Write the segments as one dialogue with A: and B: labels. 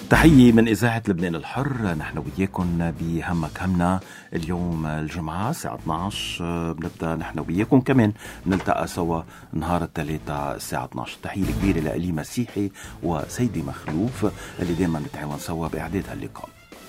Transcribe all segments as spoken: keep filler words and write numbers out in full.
A: تحية من إذاعة لبنان الحر. نحن وياكم بهمك همنا اليوم الجمعة الساعة اثني عشر بنبدأ نحن وياكم كمان نلتقى سوا نهار الثلاثة الساعة اثني عشر. تحية كبيرة لألي مسيحي وسيدي مخلوف اللي دايما نتعاون سوا بإعداد هاللقاء.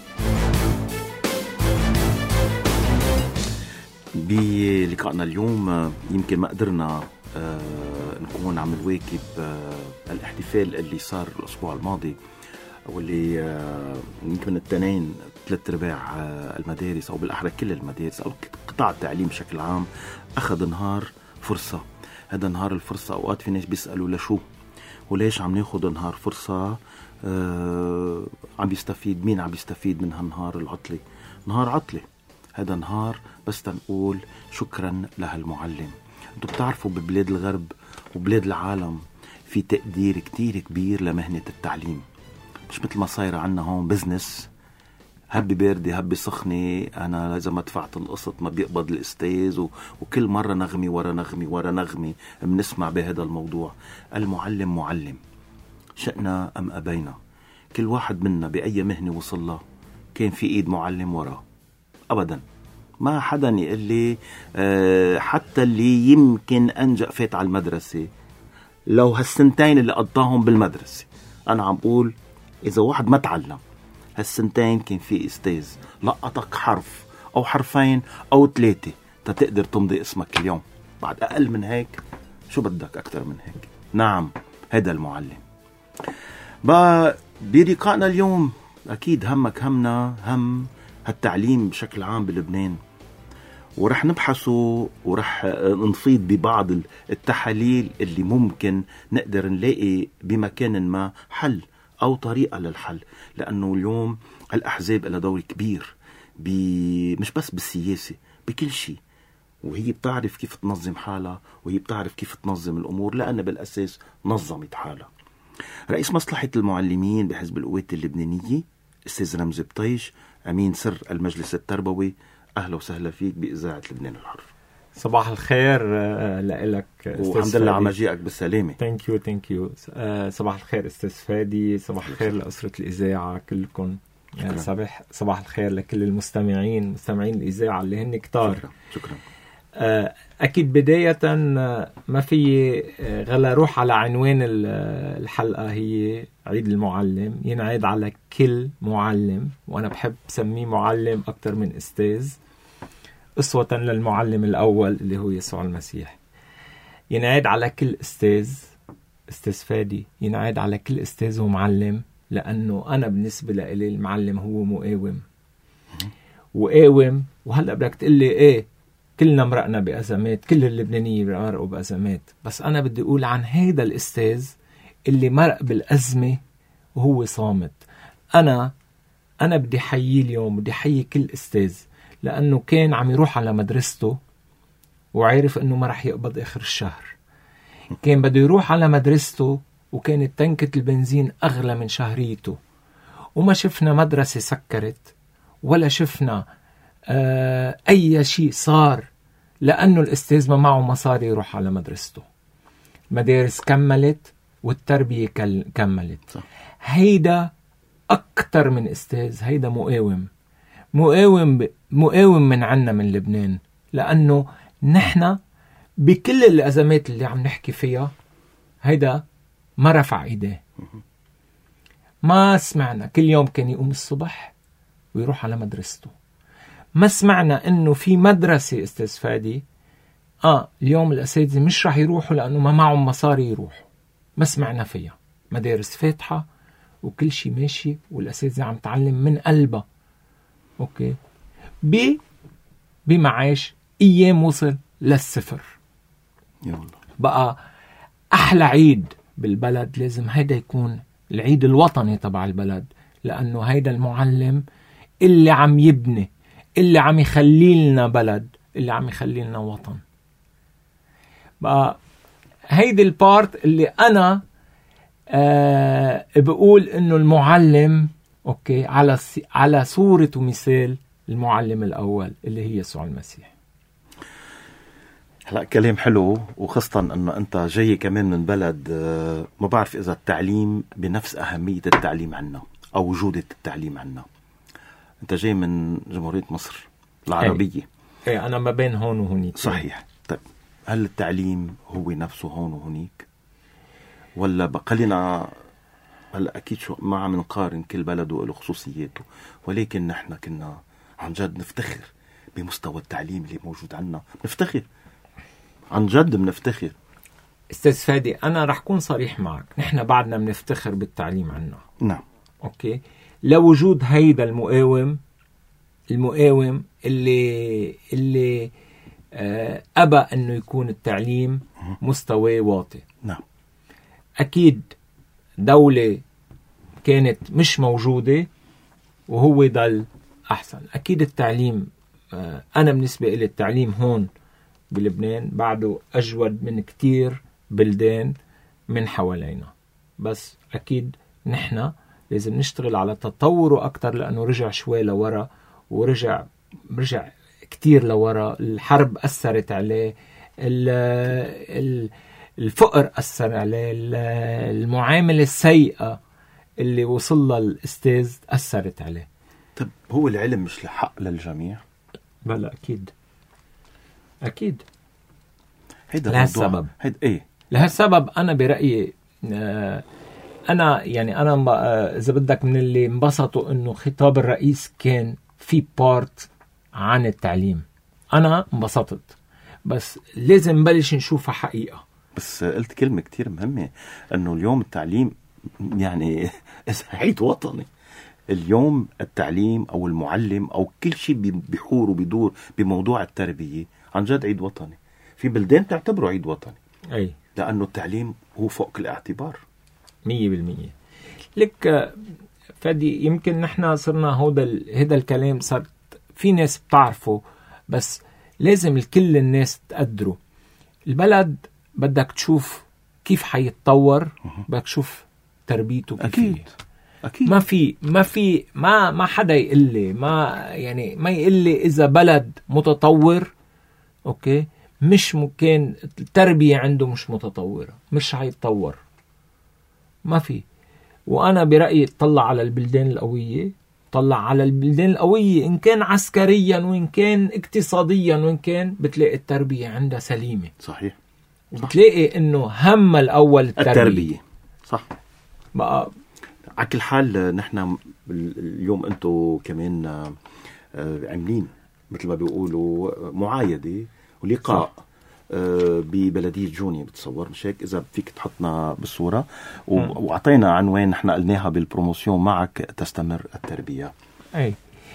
A: بلقائنا اليوم يمكن ما قدرنا آه نكون عم نواكب آه الاحتفال اللي صار الأسبوع الماضي واللي آه يمكن التنين ثلاث ارباع آه المدارس او بالاحرى كل المدارس او قطاع التعليم بشكل عام اخذ نهار فرصة. هذا نهار الفرصة اوقات في ناس بيسألوا لشو وليش عم ناخذ نهار فرصة، آه عم بيستفيد مين؟ عم بيستفيد من هالنهار العطلة. نهار عطلة، هذا نهار بس تنقول شكرا لهالمعلم. انتوا بتعرفوا ببلاد الغرب وبلاد العالم في تقدير كتير كبير لمهنة التعليم، مش مثل ما صاير عنا هون بزنس هبي باردي هبي سخنة، أنا إذا ما دفعت القسط ما بيقبض الأستاذ، وكل مرة نغمي ورا نغمي ورا نغمي بنسمع بهذا الموضوع. المعلم معلم شأنا أم أبينا، كل واحد منا بأي مهنة وصل له كان في إيد معلم وراه. أبدا ما حدا يقول لي أه حتى اللي يمكن أنجأ فات على المدرسة لو هالسنتين اللي قضاهم بالمدرسة، أنا عم بقول إذا واحد ما تعلم هالسنتين كان في أستاذ لقطك حرف أو حرفين أو ثلاثة تتقدر تمضي اسمك اليوم. بعد أقل من هيك شو بدك أكتر من هيك؟ نعم هذا المعلم. بقى بلقائنا اليوم أكيد همك همنا هم هالتعليم بشكل عام بلبنان، ورح نبحثه ورح نفيض ببعض التحاليل اللي ممكن نقدر نلاقي بمكان ما حل أو طريقة للحل. لأنه اليوم الأحزاب لها دور كبير مش بس بالسياسة، بكل شيء، وهي بتعرف كيف تنظم حالها وهي بتعرف كيف تنظم الأمور لأن بالأساس نظمت حالها. رئيس مصلحة المعلمين بحزب القوات اللبنانية أستاذ رمزي بطيش، أمين سر المجلس التربوي، أهلا وسهلا فيك بإذاعة لبنان الحر.
B: صباح الخير لك
A: والحمد لله على مجيئك بالسلامة.
B: ثانك يو ثانك يو. صباح الخير استاذ فادي، صباح الخير لأسرة الإذاعة كلكم. يعني صباح صباح الخير لكل المستمعين مستمعين الإذاعة اللي هن كتار.
A: شكرا, شكرا.
B: أكيد بداية ما في غلا روح على عنوان الحلقة، هي عيد المعلم. ينعاد على كل معلم، وأنا بحب سميه معلم أكتر من أستاذ، أسوة للمعلم الأول اللي هو يسوع المسيح. ينعاد على كل أستاذ أستاذ فادي، ينعاد على كل أستاذ ومعلم، لأنه أنا بالنسبة لي المعلم هو مقاوم وقاوم. وهلأ بدك تقلي إيه، كلنا مرقنا بأزمات، كل اللبنانيين مرقوا بأزمات، بس أنا بدي أقول عن هيدا الأستاذ اللي مرق بالأزمة وهو صامت. أنا أنا بدي حيي اليوم، بدي حيي كل أستاذ، لأنه كان عم يروح على مدرسته وعارف أنه ما رح يقبض آخر الشهر. كان بده يروح على مدرسته وكانت تنكة البنزين أغلى من شهريته، وما شفنا مدرسة سكرت ولا شفنا آه أي شيء صار، لأنه الأستاذ ما معه مصاري يروح على مدرسته. مدارس كملت والتربية كملت. صح. هيدا أكتر من أستاذ، هيدا مقاوم مقاوم مقاوم من عنا من لبنان، لأنه نحن بكل الأزمات اللي عم نحكي فيها هيدا ما رفع إيديه. ما سمعنا كل يوم كان يقوم الصبح ويروح على مدرسته. ما سمعنا إنه في مدرسة أستاذ فادي آه اليوم الأساتذة مش رح يروحوا لأنه ما معهم مصاري يروحوا. ما سمعنا فيها. مدارس فاتحة وكل شيء ماشي والأساتذة عم تعلم من قلبها. أوكي. ب بمعاش أيام وصل للصفر.
A: يلا.
B: بقى أحلى عيد بالبلد لازم هيدا يكون العيد الوطني تبع البلد، لأنه هيدا المعلم اللي عم يبني، اللي عم يخلي لنا بلد، اللي عم يخلي لنا وطن. بقى هيدا البارت اللي أنا أه بقول إنه المعلم أوكي على على صورة ومثال المعلم الأول اللي هي يسوع المسيح.
A: هلا كلام حلو، وخاصة أنه أنت جاي كمان من بلد ما بعرف إذا التعليم بنفس أهمية التعليم عنا أو جودة التعليم عنا. أنت جاي من جمهورية مصر العربية.
B: ايه أنا ما بين هون وهونيك.
A: صحيح. طيب هل التعليم هو نفسه هون وهونيك ولا بقلنا؟ هلا أكيد شو ما عم نقارن، كل بلد وله خصوصياته، ولكن نحن كنا عن جد نفتخر بمستوى التعليم اللي موجود عنا. نفتخر عن جد، بنفتخر.
B: استاذ فادي أنا رح كون صريح معك، نحن بعدنا بنفتخر بالتعليم عنا.
A: نعم.
B: أوكي. لوجود هيدا المقاوم المقاوم اللي اللي آه أبى أنه يكون التعليم مستوى واطي.
A: نعم.
B: أكيد دولة كانت مش موجودة وهو ضل أحسن. أكيد التعليم آه أنا بالنسبة إلي التعليم هون بلبنان بعده أجود من كتير بلدان من حوالينا، بس أكيد نحن لازم نشتغل على تطوره أكتر، لأنه رجع شوي لورا ورجع رجع كتير لورا. الحرب أثرت عليه، الفقر أثر عليه، المعاملة السيئة اللي وصل لها الأستاذ أثرت عليه.
A: طب هو العلم مش لحق للجميع؟
B: بلا أكيد أكيد.
A: هيدا
B: لهالسبب
A: هيدا إيه
B: لهالسبب أنا برأيي آه أنا يعني أنا آه إذا بدك من اللي انبسطوا إنه خطاب الرئيس كان في بارت عن التعليم، أنا انبسطت، بس لازم نبلش نشوفها حقيقة.
A: بس قلت كلمة كتير مهمة، إنه اليوم التعليم يعني عيد وطني. اليوم التعليم أو المعلم أو كل شيء بيحور وبيدور بموضوع التربية عن جد عيد وطني. في بلدان تعتبره عيد وطني،
B: أي
A: لأنه التعليم هو فوق الاعتبار.
B: مية بالمية. لك فادي يمكن نحن صرنا هودا هذا الكلام صار في ناس بتعرفه، بس لازم الكل الناس تقدره. البلد بدك تشوف كيف حيتطور، بدك تشوف تربيته كيف.
A: أكيد. أكيد.
B: ما في ما في ما ما حدا يقول لي ما يعني ما يقول لي إذا بلد متطور أوكي مش ممكن التربية عنده مش متطورة، مش هيتطور، ما في. وأنا برأيي تطلع على البلدان القوية، طلع على البلدان القوية إن كان عسكريا وإن كان اقتصاديا وإن كان بتلاقي التربية عندها سليمة.
A: صحيح.
B: بتلاقي إنه هم الأول التربية,
A: التربية. صح.
B: بقى
A: على كل حال نحن اليوم أنتوا كمان عاملين مثل ما بيقولوا معايدة ولقاء ببلدية جوني، بتصور مش هيك؟ إذا فيك تحطنا بالصورة. وعطينا عنوان نحن قلناها بالبروموسيون معك، تستمر التربية.
B: أي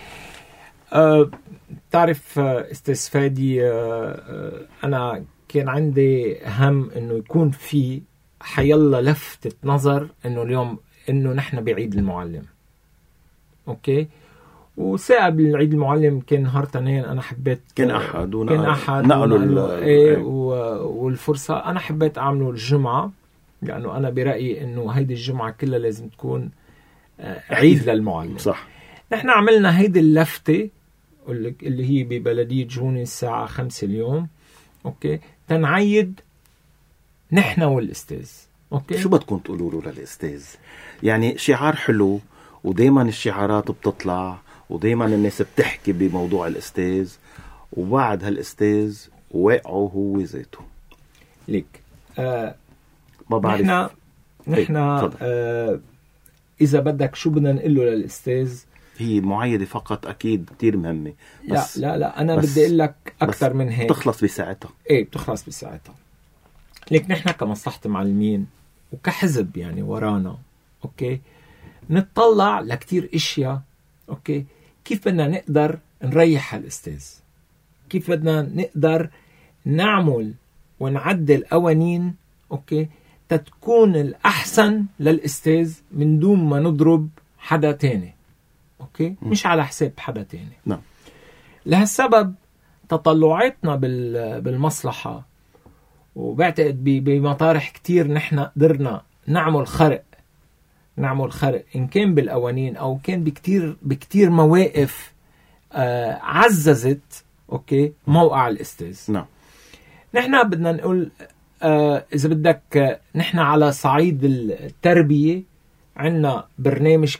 B: أه تعرف استاذ فادي، أه أنا كان عندي هم إنه يكون في حيلا لفتة نظر إنه اليوم إنه نحن بعيد المعلم. أوكي. وساعة بالعيد المعلم كان نهار تنين، أنا حبيت
A: كان أحد
B: ونقل كان أحد
A: نقلوا
B: إيه والفرصة أنا حبيت أعمله الجمعة، لأنه أنا برأيي إنه هيدي الجمعة كلها لازم تكون عيد للمعلم.
A: صح.
B: نحن عملنا هيدي اللفتة اللي هي ببلدية جوني الساعة خمسة اليوم. أوكي. تنعيد نحن والأستاذ. أوكي.
A: شو بدكم تقولوا له للأستاذ؟ يعني شعار حلو، ودايما الشعارات بتطلع ودايما الناس بتحكي بموضوع الأستاذ، وبعد هالأستاذ واقعه هو ذاته.
B: ليك آه
A: ما بعرف.
B: نحن نحن آه إذا بدك شو بدنا نقوله للأستاذ؟
A: هي معايدة فقط أكيد كتير مهمة.
B: بس لا لا لا أنا بدي أقول لك أكثر من هيك.
A: بتخلص بساعتها.
B: إيه بتخلص بساعتها. ليك نحن كمصلحة معلمين وكحزب يعني ورانا أوكي نتطلع لكتير إشياء. أوكي. كيف بدنا نقدر نريح الأستاذ، كيف بدنا نقدر نعمل ونعدل قوانين أوكي تتكون الأحسن للأستاذ من دون ما نضرب حدا تاني. أوكي. م. مش على حساب حدا تاني.
A: نعم.
B: لهالسبب تطلعاتنا بالمصلحة، وبعتقد بمطارح كتير نحن قدرنا نعمل خرق نعمل خرق إن كان بالقوانين أو كان بكتير بكتير مواقف آه عززت أوكي موقع الأستاذ.
A: نعم.
B: نحن بدنا نقول آه إذا بدك آه نحن على صعيد التربية عنا برنامج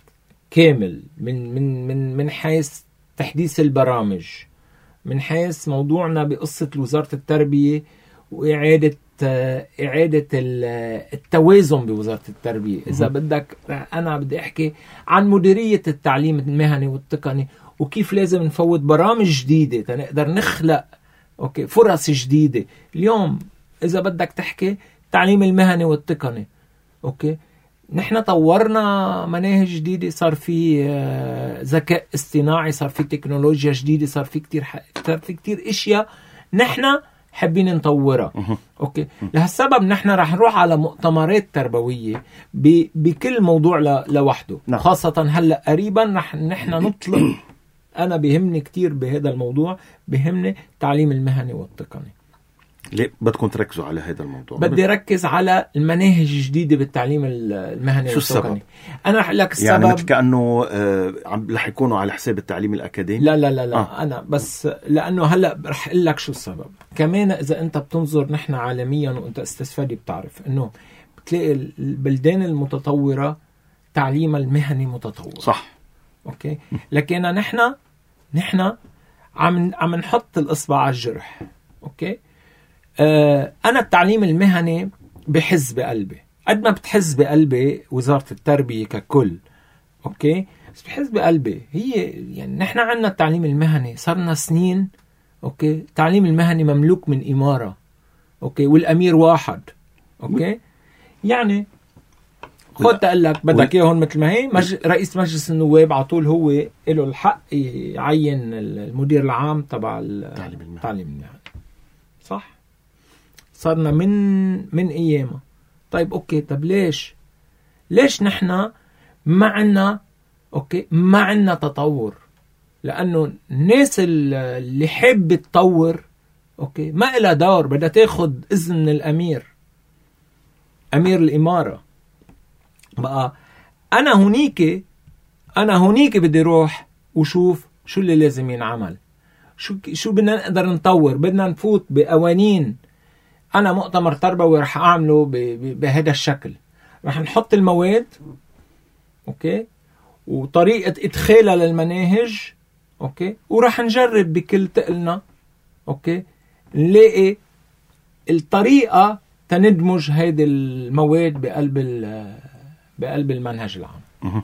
B: كامل من من من من حيث تحديث البرامج، من حيث موضوعنا بقصة وزارة التربية وإعادة إعادة التوازن بوزارة التربية. إذا بدك أنا بدي أحكي عن مديرية التعليم المهني والتقني وكيف لازم نفوت برامج جديدة تنقدر نخلق أوكي فرص جديدة. اليوم إذا بدك تحكي التعليم المهني والتقني، أوكي نحن طورنا مناهج جديدة، صار في ذكاء اصطناعي، صار في تكنولوجيا جديدة، صار في كتير ح... صار في كتير اشياء نحن حابين نطورها. اوكي لهالسبب نحن رح نروح على مؤتمرات تربوية ب... بكل موضوع ل... لوحده.
A: نعم.
B: خاصة هلا قريبا رح نحن نطلق انا بيهمني كتير بهذا الموضوع، بيهمني التعليم المهني والتقني.
A: ليه بدكم تركزوا على هذا الموضوع؟
B: بدي ركز على المناهج الجديدة بالتعليم المهني
A: شو
B: والتقني.
A: السبب؟
B: أنا رح لك السبب
A: يعني مثل كأنه آه عم رح يكونوا على حساب التعليم الأكاديمي؟
B: لا لا لا لا
A: آه.
B: أنا بس لأنه هلأ رح أقول لك شو السبب. كمان إذا أنت بتنظر نحن عالميا وأنت استفادي بتعرف إنه بتلاقي البلدان المتطورة تعليم المهني متطور.
A: صح.
B: أوكي لكن نحن نحن عم عم نحط الإصبع على الجرح. أوكي آه أنا التعليم المهني بحز بقلبي قد ما بتحز بقلبي وزارة التربية ككل. أوكي بس بحز بقلبي هي يعني نحن عنا التعليم المهني صارنا سنين. أوكي التعليم المهني مملوك من إمارة. أوكي والأمير واحد. أوكي يعني خد تقلك بدك إياهم مثل ما هي مج... رئيس مجلس النواب عطول هو له الحق يعين المدير العام تبع التعليم المهني. صح صارنا من من ايامه. طيب اوكي طب ليش ليش نحن ما عنا اوكي ما عنا تطور؟ لانه الناس اللي حابه تطور اوكي ما إلها دور، بدها تاخد اذن من الامير، امير الاماره. بقى انا هونيك انا هونيك بدي روح وشوف شو اللي لازم ينعمل، شو شو بدنا نقدر نطور، بدنا نفوت بقوانين. أنا مؤتمر تربوي رح أعمله بهذا الشكل، رح نحط المواد أوكي وطريقة إدخالها للمناهج أوكي ورح نجرب بكل تقلنا أوكي نلاقي الطريقة تندمج هذه المواد بقلب بقلب المنهج العام.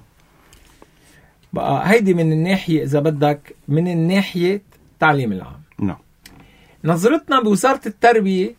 B: بقى هيدي من الناحية إذا بدك من الناحية التعليم العام.
A: نعم.
B: نظرتنا بوزارة التربية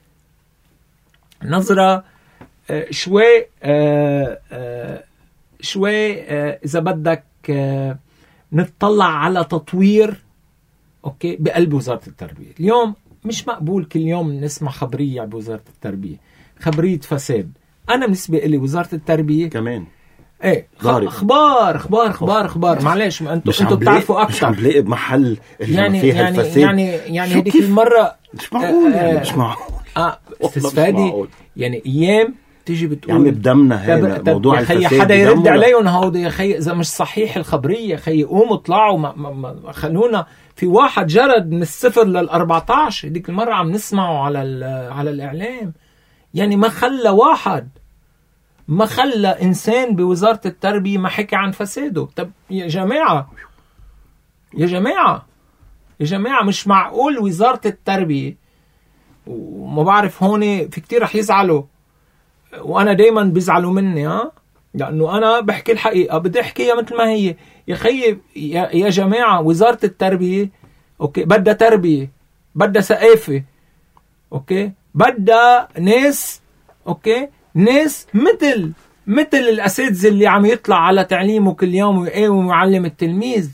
B: نظرة آه شوي آه آه شوي آه إذا بدك آه نتطلع على تطوير أوكي بقلب وزارة التربية. اليوم مش مقبول كل يوم نسمع خبرية بوزارة التربية، خبرية فساد. أنا بالنسبة إلي وزارة التربية
A: كمان
B: ايه اخبار اخبار اخبار اخبار معلش ما انتوا انتوا بتعرفوا اكثر.
A: مش عم بلاقي بمحل
B: يعني
A: فيها
B: يعني
A: الفساد.
B: يعني يعني هذيك المره
A: مش معقول. يعني مش معقول
B: اه استفادي يعني ايام تيجي بتقول
A: يعني بدمنا هذا موضوع
B: الفساد. يا حدا يرد عليهم هودي يا خي اذا مش صحيح الخبريه خي قوموا اطلعوا ما ما ما خلونا في واحد جرد من الصفر للأربعتاش هذيك المره عم نسمعه على على الاعلام. يعني ما خلى واحد ما خلى إنسان بوزارة التربية ما حكي عن فساده. طب يا جماعة يا جماعة يا جماعة مش معقول وزارة التربية، وما بعرف هون في كتير رح يزعلوا وأنا دايما بيزعلوا مني ها لأنه أنا بحكي الحقيقة بدي أحكيها مثل ما هي. يا خي يا, يا جماعة وزارة التربية أوكي بدها تربية، بدها ثقافة أوكي، بدها ناس أوكي ناس مثل مثل الأساتذة اللي عم يطلع على تعليمه كل يوم ويقاوم ويعلم التلميذ.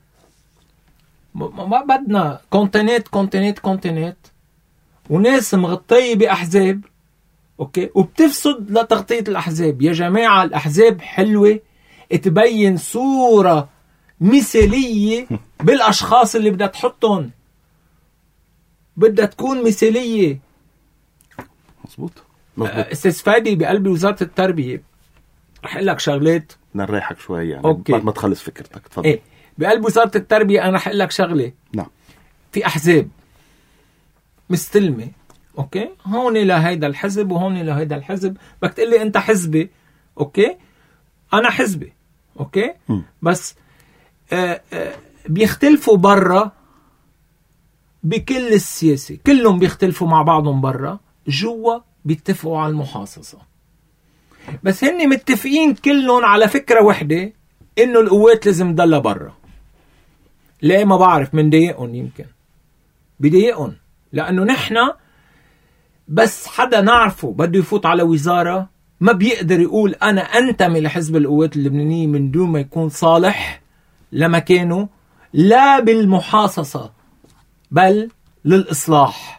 B: ما بدنا كونتينات كونتينات كونتينات وناس مغطية بأحزاب أوكي وبتفسد لتغطية الأحزاب. يا جماعة الأحزاب حلوة تبين صورة مثالية بالأشخاص اللي بدها تحطهم، بدها تكون مثالية.
A: مظبوط.
B: استاذ فادي بقلب وزارة التربية رح اقول لك شغلات
A: نريحك شوي يعني
B: أوكي.
A: بعد ما تخلص فكرتك تفضل.
B: ايه بقلب وزارة التربية انا رح اقول لك شغلة.
A: نعم.
B: في احزاب مستلمة اوكي هون لهيدا الحزب وهون لهيدا الحزب. بدك تقول لي انت حزبي اوكي انا حزبي اوكي م. بس آآ آآ بيختلفوا برا بكل السياسة، كلهم بيختلفوا مع بعضهم برا، جوا بيتفقوا على المحاصصة. بس هني متفقين كلهم على فكرة وحدة، انه القوات لازم تضلها برا. ليه؟ ما بعرف، من ضايقهم، يمكن بيضايقهم لانه نحنا بس حدا نعرفه بده يفوت على وزارة ما بيقدر يقول انا انتمي لحزب القوات اللبنانية من دون ما يكون صالح لمكانه، لا بالمحاصصة بل للإصلاح.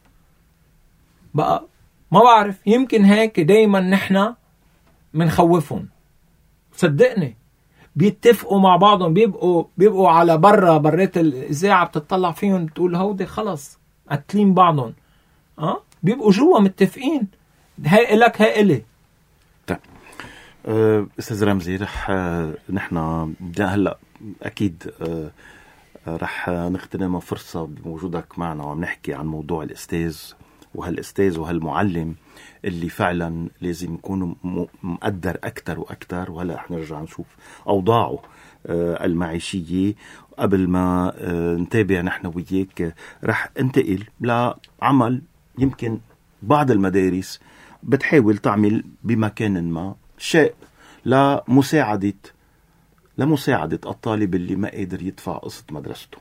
B: بقى ما بعرف، يمكن هيك دايما نحنا منخوفهم. صدقني بيتفقوا مع بعضهم، بيبقوا بيبقوا على برا برات الإذاعة بتطلع فيهم تقول هودي خلص قتلين بعضهم، اه بيبقوا جوا متفقين، هاي لك هاي إلي.
A: طيب أستاذ رمزي، رح نحنا هلأ أكيد أه رح نغتنم فرصة بوجودك معنا وعم نحكي عن موضوع الأستاذ وهالأستاذ وهالمعلم اللي فعلا لازم يكون مقدر أكتر وأكتر. وهلأ رح نرجع نشوف أوضاعه المعيشية. قبل ما نتابع نحن وياك رح انتقل لعمل يمكن بعض المدارس بتحاول تعمل بمكان ما شيء لمساعدة لمساعدة الطالب اللي ما قادر يدفع قسط مدرسته.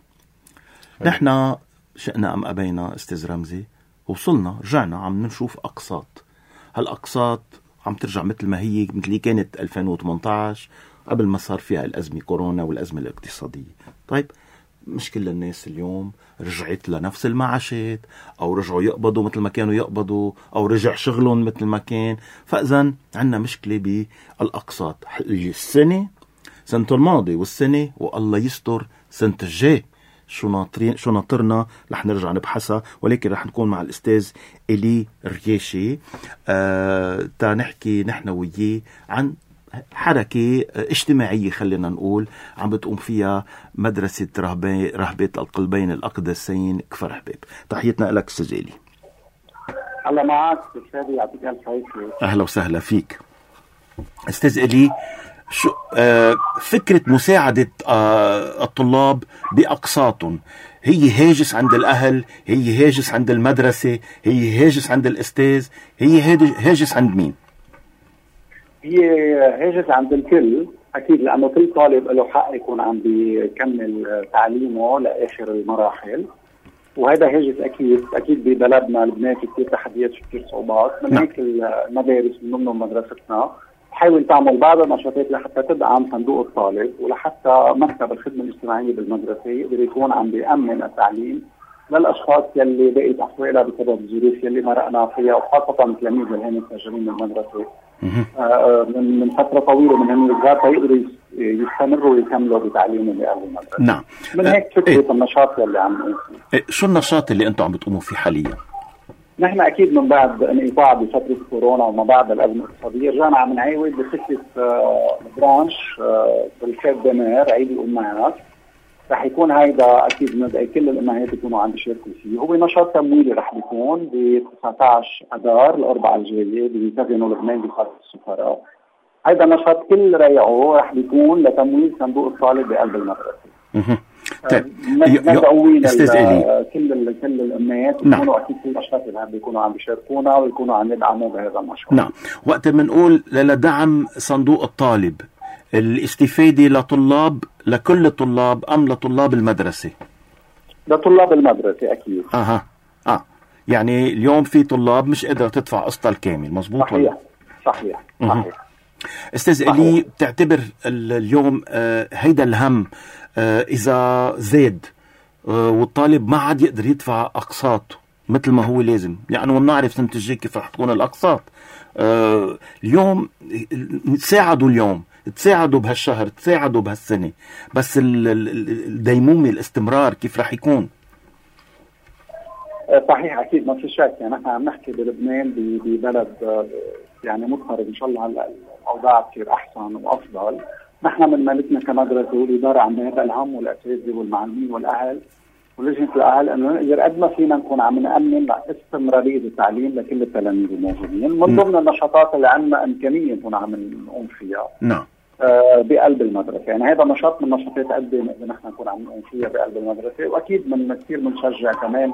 A: نحن شئنا أم أبينا أستاذ رمزي وصلنا رجعنا عم نشوف أقساط. هالأقساط عم ترجع مثل ما هي، مثل اللي كانت ألفين وثمانية عشر قبل ما صار فيها الأزمة كورونا والأزمة الاقتصادية. طيب مش كل الناس اليوم رجعت لنفس المعاشات أو رجعوا يقبضوا مثل ما كانوا يقبضوا أو رجع شغلهم مثل ما كان. فإذن عنا مشكلة بالأقساط. السنة سنة الماضي والسنة والله يستر سنة الجاي شو ناطرين شو ناطرنا رح نرجع نبحثها. ولكن رح نكون مع الأستاذ إلي رياشي آه تا نحكي نحن وياه عن حركة اجتماعية خلينا نقول عم بتقوم فيها مدرسة رهبة رهبة القلبين الأقدسين كفر حبيب. تحياتنا لك أستاذ إلي.
C: الله معك أستاذ، يعطيك الف عافية.
A: أهلا وسهلا فيك أستاذ إلي. شو آه فكرة مساعدة آه الطلاب بأقساطهم هي هاجس عند الأهل، هي هاجس عند المدرسة، هي هاجس عند الأستاذ، هي هاجس عند مين؟
C: هي هاجس عند الكل أكيد، لأنه كل طالب له حق يكون عم بيكمل تعليمه لآخر المراحل، وهذا هاجس أكيد. أكيد ببلدنا لبنان في كثير تحديات في كثير صعوبات، من هيك المدارس من ضمن مدرستنا تحاول تعمل بعض النشاطات لحتى تدعم صندوق الطالب ولحتى مكتب الخدمة الاجتماعية بالمدرسة يقدر يكون عم بيأمن التعليم للأشخاص يلي بقيت أحوالها بسبب الظروف يلي مرقنا فيها، وخاصة التلاميذ اللي هن مسجلين بالمدرسة آه من من فترة طويلة من هن الصغار يقدروا يستمروا ويكملوا بتعليمهم بأهل المدرسة.
A: نعم.
C: من هيك فكرة إيه؟ النشاط يلي عم نقوم
A: فيه. شو النشاط اللي أنتم عم بتقوموا فيه حاليا؟
C: نحن أكيد من بعد انقطاع بفترة كورونا وما بعد الأزمة الاقتصادية رجعنا عم نعاود بفكرة آه برانش آه بالفيت دمير عيد الأمهات. رح يكون هيدا أكيد ندعي كل الأمهات يكونوا عم بيشاركوا فيه. هو نشاط تمويلي رح بيكون ب تسعة عشر أذار الأربعاء الجاية بمنتزه لبنان بقرية السفراء. هيدا النشاط كل ريعه رح بيكون لتمويل صندوق الطالب بقلب المدرسة.
A: طيب
C: ندعوين كل ال كل الامنيات يكونوا اكيد كل الاشخاص اللي عم بيكونوا عم بيشاركونا ويكونوا عم يدعموا بهذا المشروع.
A: نعم. وقت بنقول لدعم صندوق الطالب الاستفاده لطلاب لكل الطلاب ام لطلاب المدرسه؟
C: لطلاب المدرسه اكيد.
A: اها اه يعني اليوم في طلاب مش قادره تدفع قسطها الكامل، مزبوط؟
C: صحيح ولا؟ صحيح صحيح.
A: استاذ إلي، بتعتبر اليوم آه هيدا الهم آه إذا زاد آه والطالب ما عاد يقدر يدفع أقساط مثل ما هو لازم، يعني ونعرف سنة الجاي كيف رح تكون الأقساط. آه اليوم تساعدوا اليوم تساعدوا بهالشهر تساعدوا بهالسنة، بس الديمومة الاستمرار كيف رح يكون؟
C: صحيح أكيد ما في شك. يعني نحن عم نحكي بلبنان ببلد يعني مضطرب، إن شاء الله هلا الأوضاع تصير أحسن وأفضل. نحن من مالتنا كمدرسة والإدارة عم نهدأ الهم والأساتذة والمعلمين والأهل ولجنة الأهل إنه نقدر قد ما فينا نكون عم نأمن استمرارية التعليم لكل التلاميذ الموجودين. من ضمن النشاطات اللي عندنا إمكانية نكون عم نقوم فيها
A: نعم
C: آه بقلب المدرسه، يعني هذا نشاط من نشاطات قد اذا نحن نكون عم نقوم فيها بقلب المدرسه، واكيد من كثير بنشجع كمان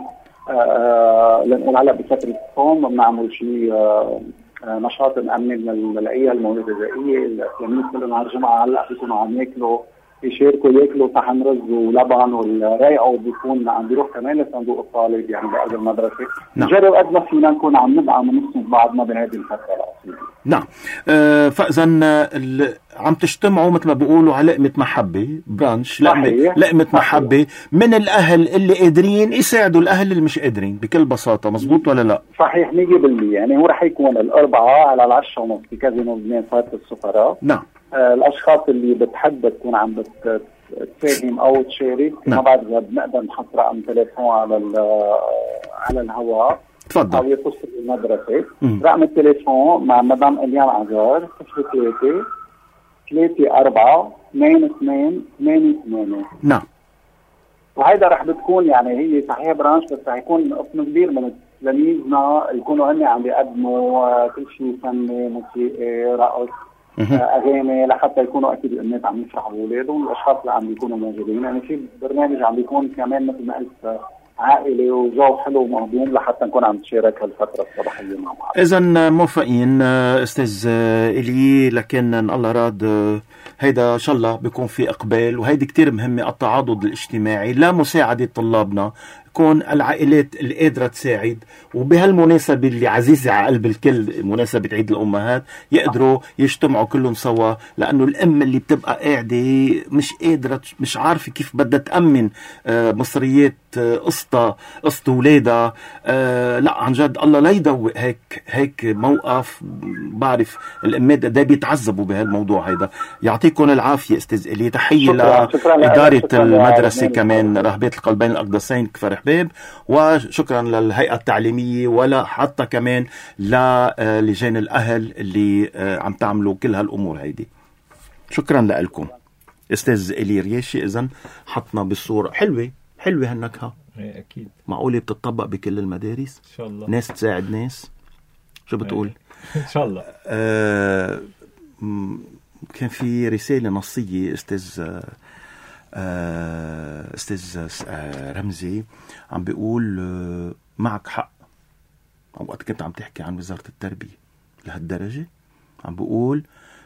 C: آه لنقول هلا بفتره الصوم بنعمل شيء آه نشاط نأمن للعيال المواد الغذائيه، التلاميذ كلهم على الجمعه هلا بيكونوا عم ياكلوا يشاركوا ياكلوا صحن رز ولبن، والرائع بيكون عم بيروح كمان لصندوق الطالب يعني بقلب المدرسه. نجرب قد ما فينا نكون عم ندعم ونسند بعضنا بهذه الفتره العصيبه.
A: نعم. آه فاذا عم تجتمعوا مثل ما بيقولوا على لقمه محبه، برانش لقمه لقمه محبه من الاهل اللي قادرين يساعدوا الاهل اللي مش قادرين بكل بساطه. مزبوط ولا لا؟
C: صحيح مية بالمية. يعني هو رح يكون الاربعاء على العشرة ونص في كازينو لبنان صالة السفراء.
A: نعم.
C: آه الاشخاص اللي بتحب تكون عم تساهم او تشارك ما بعد بنقدر نحط رقم تليفون على على الهواء.
A: تفضل.
C: او يتصل بالمدرسه. رقم التليفون مع مدام اليان عزار صفر ثلاثة ثلاثة أربعة اثنين اثنين ثمانية ثمانية.
A: نعم.
C: وهيدا رح بتكون يعني هي صحيح برانش، بس رح يكون قسم كبير من تلاميذنا يكونوا هن عم بيقدموا كل شيء فني، موسيقى، رقص، اغاني، لحتى يكونوا اكيد الامهات عم يفرحوا باولادهم والاشخاص اللي عم بيكونوا موجودين. يعني في برنامج عم بيكون كمان مثل ما قلت عائلي وجو حلو ومهضوم لحتى نكون عم نشارك هالفتره الصباحيه مع بعض.
A: اذا موفقين استاذ الي، لكن الله راد هيدا ان شاء الله بيكون في اقبال، وهيدي كتير مهمه التعاضد الاجتماعي لمساعده طلابنا، كون العائلات اللي قادرة تساعد، وبهالمناسبة اللي عزيزة على قلب الكل مناسبة عيد الأمهات يقدروا يجتمعوا كلهم سوا، لأنه الأم اللي بتبقى قاعدة مش قادرة مش عارفة كيف بدها تأمن مصريات قسطة قسط ولادها. آه لا عن جد الله لا يدوق هيك هيك موقف. بعرف الأمات قد ايه بيتعذبوا بهالموضوع هيدا. يعطيكم العافية أستاذ إلي. تحية لإدارة المدرسة كمان رهبات القلبين الأقدسين كفر حبيب، وشكرا للهيئة التعليمية ولا حتى كمان للجان الأهل اللي عم تعملوا كل هالأمور هيدي. شكرا لكم أستاذ إلي رياشي. إذن حطنا بالصورة حلوة حلوة هالنكهة.
B: أكيد
A: معقولة بتطبق بكل المدارس إن شاء الله، ناس تساعد ناس. شو بتقول؟
B: إن شاء الله.
A: آه كان في رسالة نصية أستاذ أستاذ رمزي عم بيقول معك حق. وقت كنت عم تحكي عن وزارة التربية لهالدرجة عم بيقول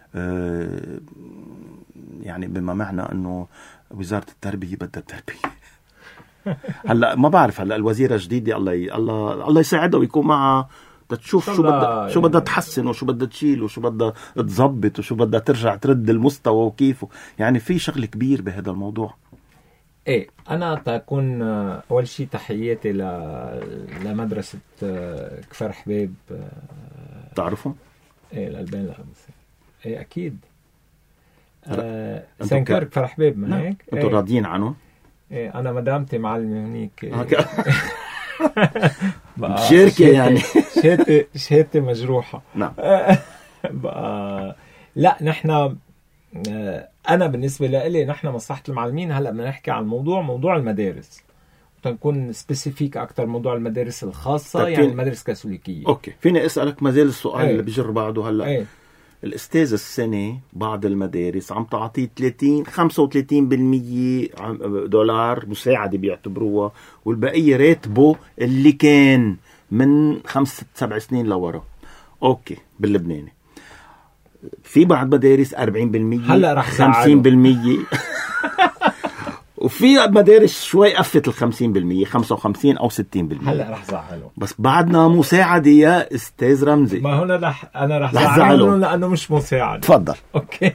A: يعني بما معنى أنه وزارة التربية بدها التربية. هلا ما بعرف، هلا الوزيرة الجديدة الله ي... الله الله يساعدها ويكون معها تشوف شو بدها شو بدها تحسن وشو بدها تشيل وشو بدها تظبط وشو بدها ترجع ترد المستوى وكيفه. يعني في شغل كبير بهذا الموضوع.
B: ايه انا تكون اول شيء تحياتي ل... لمدرسة كفر حبيب.
A: تعرفهم؟
B: ايه الألبان الأقدسين. ايه اكيد. آه سنكر كفر حبيب ما هيك؟
A: انتوا راضيين عنهم؟
B: ايه انا مدامتي معلمة هنيك.
A: شركة يعني
B: شهادتي شهادتي مجروحة.
A: نعم.
B: بقى لا نحن أنا بالنسبة لي نحن مصلحة المعلمين هلأ بدنا نحكي عن الموضوع موضوع المدارس، تنكون سبيسيفيك أكتر موضوع المدارس الخاصة تكين. يعني المدارس كاثوليكية.
A: أوكي فيني أسألك مازال السؤال أي. اللي بيجر بعده هلأ
B: أي.
A: الأستاذ السنة بعض المدارس عم تعطيه ثلاثين خمسة وثلاثين بالمية دولار مساعدة بيعتبروها، والبقية راتبه اللي كان من خمس سبع سنين لورا. أوكي باللبناني في بعض مدارس أربعين بالمية
B: هلا رح
A: خمسين بالمية وفي مدارس شوي قفت الخمسين بالمية خمسة وخمسين أو ستين بالمية.
B: هلا رح زعله
A: بس بعدنا مساعدة يا أستاذ رمزي.
B: ما هنا رح أنا رح زعله لأنه مش مساعد.
A: تفضل.
B: أوكي.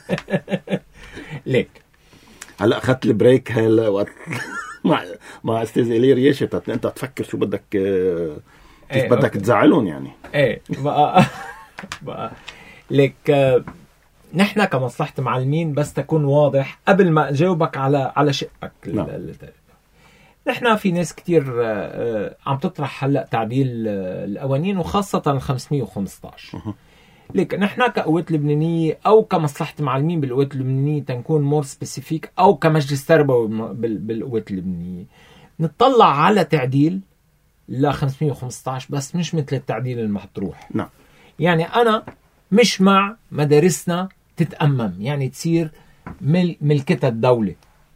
B: ليك
A: هلا أخذت البريك هلا وقت مع مع أستاذ إلي رياشة أنت تفكر شو بدك كيف ايه بدك أوكي. تزعلون يعني.
B: إيه بقى بقى ليك نحن كمصلحة معلمين بس تكون واضح قبل ما أجاوبك على على شقك.
A: نعم.
B: نحن في ناس كتير عم تطرح هلأ تعديل القوانين وخاصة ال خمسمية وخمسة عشر. لك نحن كقوات لبنانية أو كمصلحة معلمين بالقوات اللبنانية تنكون مور سبيسيفيك أو كمجلس تربوي بالقوات اللبنانية نطلع على تعديل ل خمسمية وخمسة عشر بس مش مثل التعديل المطروح.
A: نعم.
B: يعني أنا مش مع مدارسنا تتأمم، يعني تصير مل ملكتها الدولة.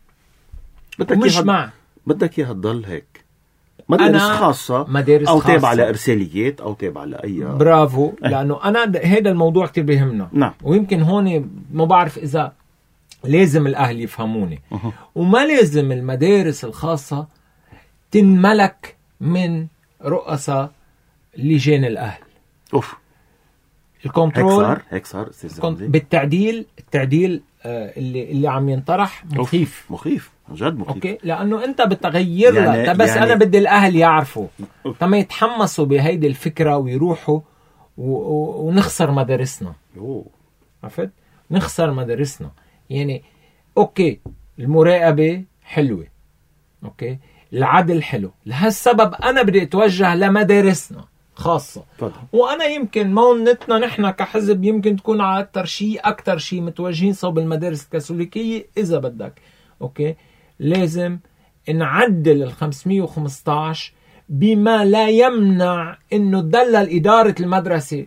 B: مش
A: يهد...
B: مع
A: بدك اياها تضل هيك مدارس خاصة
B: مدارس
A: أو
B: خاصة.
A: تابعة لإرساليات أو تابعة لأي.
B: برافو. أه. لأنه أنا هذا الموضوع كتير بيهمنا.
A: نعم.
B: ويمكن هون ما بعرف إذا لازم الأهل يفهموني. أه. وما لازم المدارس الخاصة تنملك من رؤساء لجان الأهل.
A: أوف.
B: الكنترول
A: هيك صار هيك صار
B: بالتعديل. التعديل آه اللي اللي عم ينطرح مخيف.
A: مخيف جد مخيف.
B: اوكي، لانه انت بتغير
A: يعني
B: لها. بس
A: يعني
B: انا بدي الاهل يعرفوا تما يتحمسوا بهيدي الفكره ويروحوا و... و... ونخسر مدارسنا.
A: أوه.
B: عرفت؟ نخسر مدارسنا. يعني اوكي المراقبه حلوه، اوكي العدل حلو، لهالسبب انا بدي اتوجه لمدارسنا خاصة.
A: فضل.
B: وأنا يمكن مونتنا نحن كحزب يمكن تكون على أكتر شيء أكتر شيء متوجهين صوب المدارس الكاثوليكية. إذا بدك أوكي لازم نعدل ال خمسمية وخمسطعش بما لا يمنع إنه تدلل إدارة المدرسة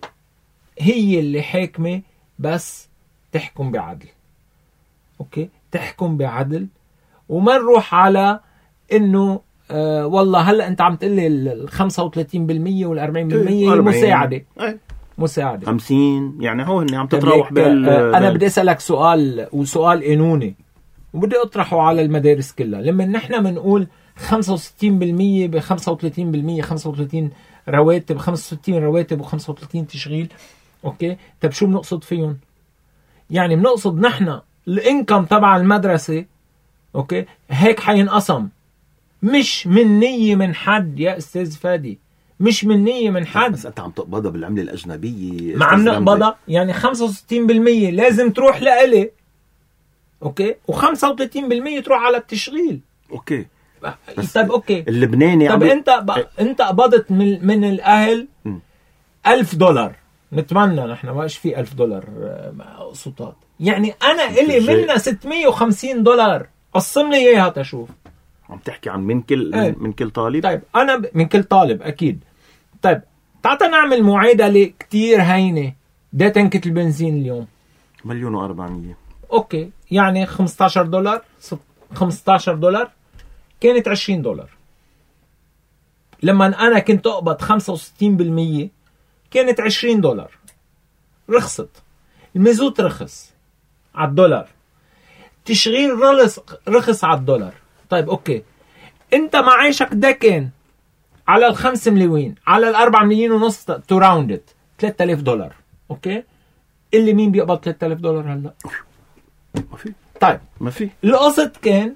B: هي اللي حاكمة، بس تحكم بعدل. أوكي تحكم بعدل، وما نروح على إنه أه والله هلا انت عم تقلي ال خمسة وثلاثين بالمية وال أربعين بالمية مساعده.
A: أي.
B: مساعده
A: خمسين يعني هو اني عم تتراوح بال
B: أه انا بدي اسالك سؤال، وسؤال قانوني وبدي اطرحه على المدارس كلها. لما نحن بنقول خمسة وستين بالمية ب خمسة وثلاثين بالمية خمسة وثلاثين رواتب خمسة وستين رواتب وخمسة وثلاثين تشغيل، اوكي طب شو بنقصد فيهم؟ يعني بنقصد نحن الانكم تبع المدرسه اوكي هيك حينقسم، مش من نية من حد يا أستاذ فادي، مش من نية من حد.
A: بس أنت عم تقبضها بالعملة الأجنبية.
B: ما عم نقبضها، يعني خمسة وستين بالمية لازم تروح لإلي أوكي، وخمسة وثلاثين بالمية تروح على التشغيل.
A: أوكي
B: طيب أوكي
A: اللبناني
B: طب
A: عم...
B: أنت ب... أنت قبضت من من الأهل م. ألف دولار، نتمنى نحن ما في ألف دولار قسطات، يعني أنا إلي منها ستمية وخمسين دولار، قسم لي إياها تشوف.
A: عم تحكي عن من كل
B: ايه.
A: من, من كل طالب.
B: طيب انا ب... من كل طالب اكيد. طيب تعال نعمل معادله كتير هينه. ده تنكة البنزين اليوم
A: مليون وأربعمية.
B: اوكي يعني خمستاشر دولار. خمستاشر دولار كانت عشرين دولار. لما انا كنت اقبض خمسة وستين بالمية كانت عشرين دولار. رخصت. المازوت رخص على الدولار، تشغيل رخص رخص على الدولار. طيب اوكي انت معيشك ده كان على الخمس مليون على الاربع مليون ونص تو راوند ثلاثة آلاف دولار. اوكي اللي مين بيقبض ثلاثة آلاف دولار هلا؟
A: ما في.
B: طيب
A: ما في.
B: القسط كان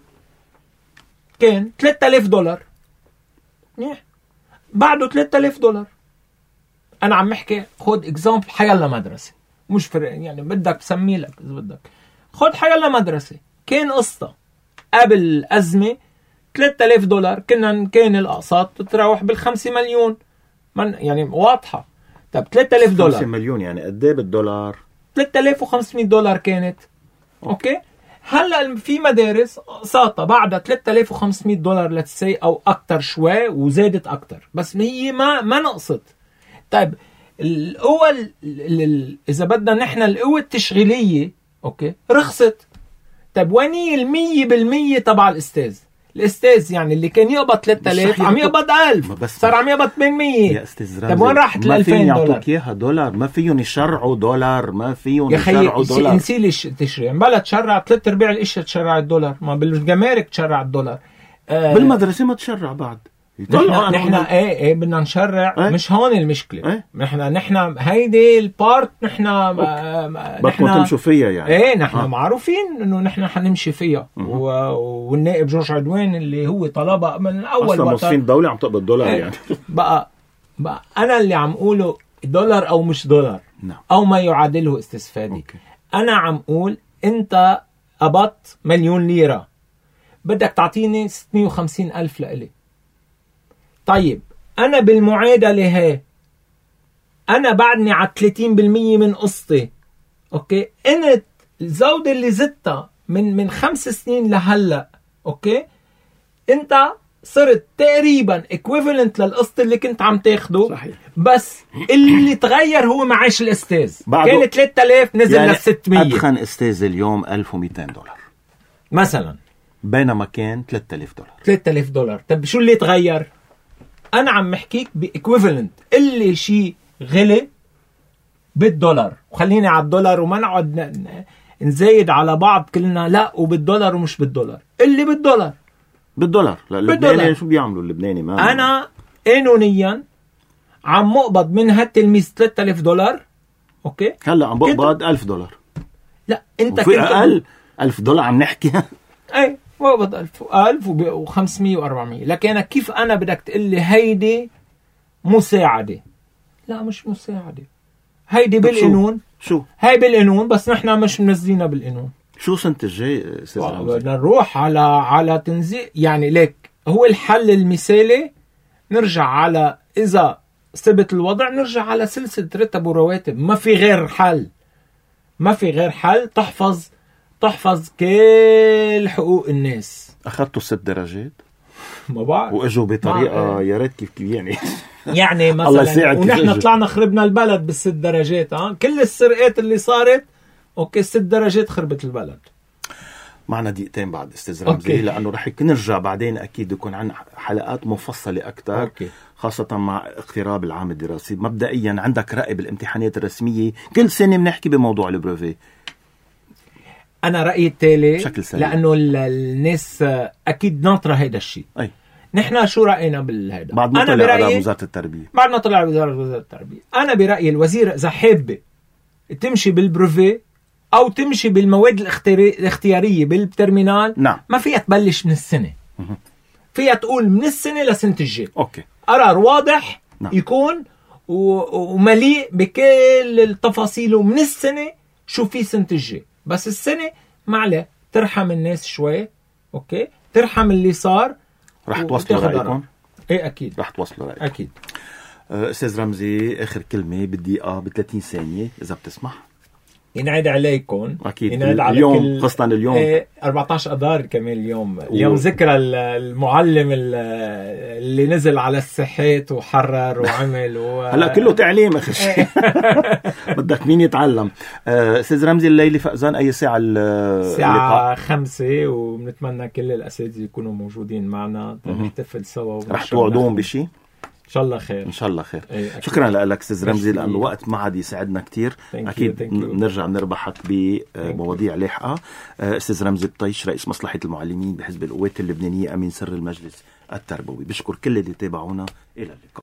B: كان ثلاثة آلاف دولار. منيح بعده ثلاثة آلاف دولار. انا عم احكي خد اكزامبل حيلا مدرسه، مش فرق يعني بدك تسمي لك اذا بدك. خد حيلا مدرسه كان قسطه قبل الأزمة ثلاثة آلاف دولار، كنا كان الأقساط تتراوح بالخمسة مليون، من يعني واضحة. طب ثلاثة آلاف دولار
A: خمسة مليون يعني قد ايه بالدولار؟
B: ثلاثة آلاف وخمسمية دولار كانت. أوكي هلا في مدارس قساطة بعدها ثلاثة آلاف وخمسمية دولار لتسي أو أكتر شوي، وزادت أكتر، بس هي ما ما نقصت. طيب القوة إذا بدنا نحن القوة التشغيلية أوكي رخصت. طيب وين هي المية بالمية تبع الأستاذ؟ الأستاذ يعني اللي كان يقبض ثلاثة آلاف عم يقبض ألف، صار عم يقبض ثمانمية.
A: يا أستاذ رمزي
B: طيب وين راحت ال ألفين دولار؟
A: ما فيهم يعطوك إياها دولار، ما فيهم يشرعوا دولار، ما فيهم
B: يشرعوا دولار. نسي لي تشريع بلا تشرع ثلاث أرباع الأشياء تشرع الدولار، ما بالجمارك تشرع الدولار.
A: آه بالمدرسة ما تشرع بعد.
B: نحن نحن ايه ايه بدنا نشرع. ايه؟ مش هون المشكله. ايه؟ نحن نحن هيدي البارت نحن
A: بدكم تمشوا فيها يعني.
B: ايه نحن ها. معروفين انه نحن حنمشي فيها. و... والنائب جورج عدوان اللي هو طلبها من اول
A: اصلا موظفين الدوله عم تقبض دولار. ايه؟ يعني
B: بقى بقى انا اللي عم اقوله دولار او مش دولار.
A: نعم.
B: او ما يعادله استفادي. انا عم اقول انت قبضت مليون ليره، بدك تعطيني ستمية وخمسين ألف لإلي. طيب أنا بالمعادلة هي أنا بعدني على ثلاثين بالمية من قسطي. أوكي أنت الزودة اللي زدتها من من خمس سنين لهلا أوكي أنت صرت تقريبا equivalent للقسط اللي كنت عم تاخده.
A: صحيح.
B: بس اللي تغير هو معاش الاستاذ، كان ثلاثة آلاف نزل
A: يعني
B: ل ستمية.
A: أدخن استاذ اليوم ألف ومئتين دولار
B: مثلا،
A: بينما كان ثلاثة آلاف دولار.
B: ثلاثة آلاف دولار. طب شو اللي تغير؟ انا عم محكيك بايكويفالنت اللي شيء غلي بالدولار، وخليني على الدولار وما نقعد نزايد على بعض كلنا لا وبالدولار ومش بالدولار. اللي بالدولار
A: بالدولار. لا اللبناني شو بيعملوا اللبناني؟ ما
B: انا قانونيا عم مقبض من هالتلميذ ثلاثة آلاف دولار. اوكي
A: هلا عم بقبض ألف دولار.
B: لا انت
A: كنت اقل ألف دولار عم نحكي.
B: اي بقبض ألف ألف وخمسمية وأربعمية. لكن كيف انا بدك تقول لي هيدي مساعده؟ لا مش مساعده، هيدي بالقانون.
A: شو
B: هاي بالقانون، بس نحن مش منزلينها بالقانون.
A: شو سنة الجاي استاذ رمزي؟
B: بدنا نروح على على تنزيل. يعني ليك هو الحل المثالي. نرجع على اذا ثبت الوضع نرجع على سلسلة رتب ورواتب. ما في غير حل، ما في غير حل تحفظ تحفظ كل حقوق الناس.
A: اخذتوا ست درجات
B: ما بعرف
A: واجوا بطريقه يا ريت كيف كيف يعني
B: يعني مثلا
A: الله يساعد.
B: ونحن طلعنا خربنا البلد بالست درجات. ها كل السرقات اللي صارت اوكي ست درجات خربت البلد.
A: معنا دقيقتين بعد استاذ رمزي، لانه رح نرجع بعدين اكيد يكون عنا حلقات مفصله اكثر
B: أوكي.
A: خاصه مع اقتراب العام الدراسي. مبدئيا عندك راي بالامتحانات الرسميه؟ كل سنه بنحكي بموضوع البروفي.
B: انا رايي التالي
A: بشكل سريع،
B: لانه الناس اكيد ناطره هيدا الشيء.
A: اي
B: نحن شو راينا بالهيدا؟
A: بعد ما طلع على وزاره التربيه،
B: بعد ما طلع وزاره وزاره التربيه. انا برايي الوزير اذا حابه تمشي بالبروفي او تمشي بالمواد الاختياريه بالترمينال،
A: نعم،
B: ما فيها تبلش من السنه. فيها تقول من السنه لسنه الجاي.
A: اوكي،
B: قرار واضح، نعم، يكون ومليء بكل التفاصيل من السنه شو في سنه الجاي. بس السنه معلش ترحم الناس شوي. اوكي ترحم اللي صار.
A: رح توصلوا رايكم؟
B: ايه اكيد
A: رح توصلوا رايكم
B: اكيد.
A: استاذ رمزي اخر كلمه بدقيقه ب ثلاثين ثانيه اذا بتسمح.
B: ينعاد عليكم
A: اكيد ينعاد على اليوم كل... خاصه اليوم
B: ايه أربعة عشر اذار كمان اليوم و... اليوم ذكرى المعلم اللي نزل على الساحات وحرر وعمل و...
A: هلا كله تعليم اخر شيء. بدك مين يتعلم. استاذ رمزي الليله فأذان اي ساعه؟
B: الساعه خمسة، وبنتمنى كل الاساتذه يكونوا موجودين معنا نحتفل سوا.
A: رح توعدوهم بشيء؟
B: ان شاء الله خير
A: ان شاء الله خير.
B: أيه
A: شكرا لك استاذ رمزي، لانه وقت ما عاد يسعدنا كثير. اكيد بنرجع نربحك بمواضيع لاحقه. استاذ رمزي الطيش رئيس مصلحه المعلمين بحزب القوات اللبنانيه، امين سر المجلس التربوي. بشكر كل اللي تابعونا. الى اللقاء.